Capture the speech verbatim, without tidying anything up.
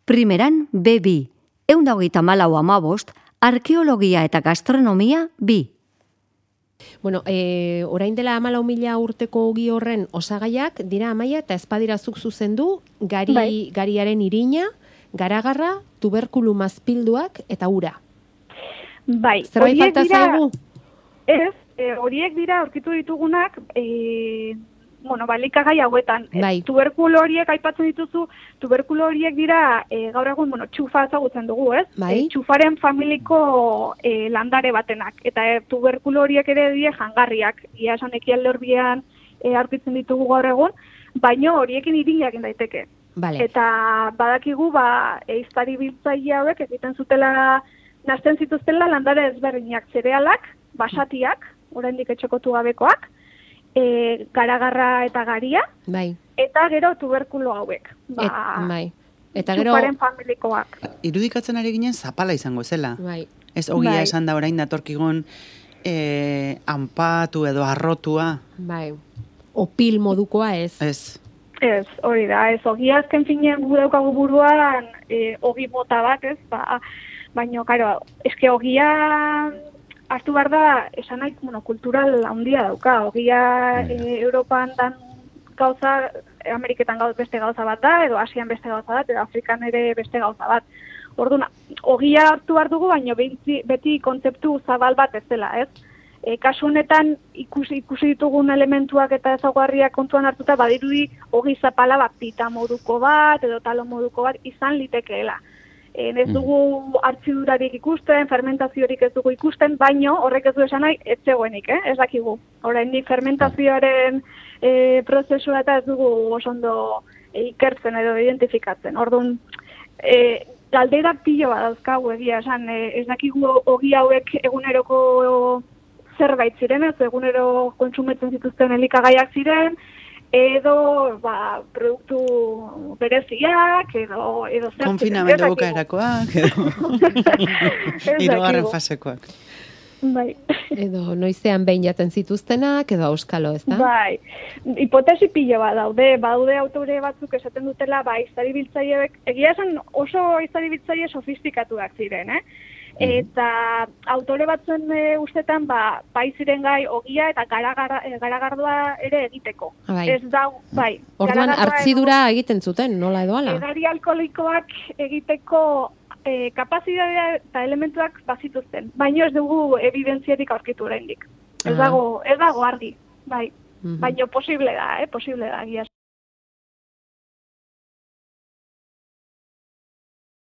Primeran be bi, ehun eta hogeita hamalau hamabost, arkeologia eta gastronomia bi. Bueno, e, orain dela hamalau mila urteko ogi horren osagaiak dira Amaia eta espadirazuk zuzendu gari, bai. Gariaren irina, garagarra, tuberkulu mazpilduak eta ura. Bai. Zerbait falta zaigu? Ez, e, horiek dira aurkitu ditugunak, e, bueno, balikagai hauetan. Bai. Tuberkulo horiek aipatzen dituzu, tuberkulo horiek dira e, gaur egun, bueno, txufa ezagutzen dugu, ez? Bai. E, txufaren familiko e, landare batenak. Eta e, tuberkulo horiek ere die jangarriak. Ia esan ekialde horbian e, aurkitzen ditugu gaur egun, baino horiekin irinak daiteke. Vale. Eta badakigu, ba, eiztari biltzaile hauek egiten zutela, nazten zituztela landare ezberdinak, zerealak, basatiak, oraindik etxekotu gabekoak, E, garagarra eta garia, bai. Eta gero tuberkulo hauek. Ba, Et, bai. Eta gero txufaren familikoak. Irudikatzen ari ginen zapala izango zela. Bai. Ez ogia bai. Esan da orain datorkigun e, anpatu edo arrotua. Bai. Opil modukoa ez. Ez. Ez, hori da, ez ogia azken finean gu daukagu buruan e, ogi mota bat, ez, ba, baina, karo, eske ogia hartu behar da, esan nahi, bueno, kultural handia dauka. Ogia e, Europan dan gauza, Ameriketan gauz beste gauza bat da, edo Asian beste gauza bat, edo Afrikan ere beste gauza bat. Orduan, ogia hartu behar dugu, baina beti, beti kontzeptu zabal bat ez dela, ez? E, kasu honetan ikusi, ikusi ditugun elementuak eta ezaugarriak kontuan hartuta, badirudi ogi zapala bat pita moduko bat, edo talo moduko bat izan litekeela. Ez dugu hartzidurarik ikusten, fermentaziorik ez dugu ikusten, baino horrek ez du esan nahi, ez zegoenik, eh? Ez dakigu. Oraindik fermentazioaren e, prozesua eta ez dugu oso ondo e, ikertzen edo identifikatzen. Orduan, e, galderak pilo bat dauzkagu egia esan, e, ez dakigu ogi hauek eguneroko zerbait ziren, ez egunero kontsumetzen zituzten elikagaiak ziren, edo ba, produktu bereziak, edo, edo zer. Konfinamendu bukaerakoak, edo hirugarren fasekoak. Bai. Edo noizean behin jaten zituztenak, edo auskalo, ez da? Bai. Hipotesi pilo bat daude, badaude autore batzuk esaten dutela, ba, izari biltzaileek, egia esan oso izari biltzaile sofistikatuak ziren, eh? Eta autore batzuen e, ustetan, ba, bai ziren gai ogia eta garagardua ere egiteko. Bai. Ez da, bai. Orduan, hartzidura egiten zuten, nola edo ala? Edari alkoholikoak egiteko e, kapazitatea eta elementuak bazituzten. Baina ez dugu evidentziarik aurkitu oraindik. Ez dago, ez dago argi, bai. Mm-hmm. Baina posible da, eh? Posible da, egia.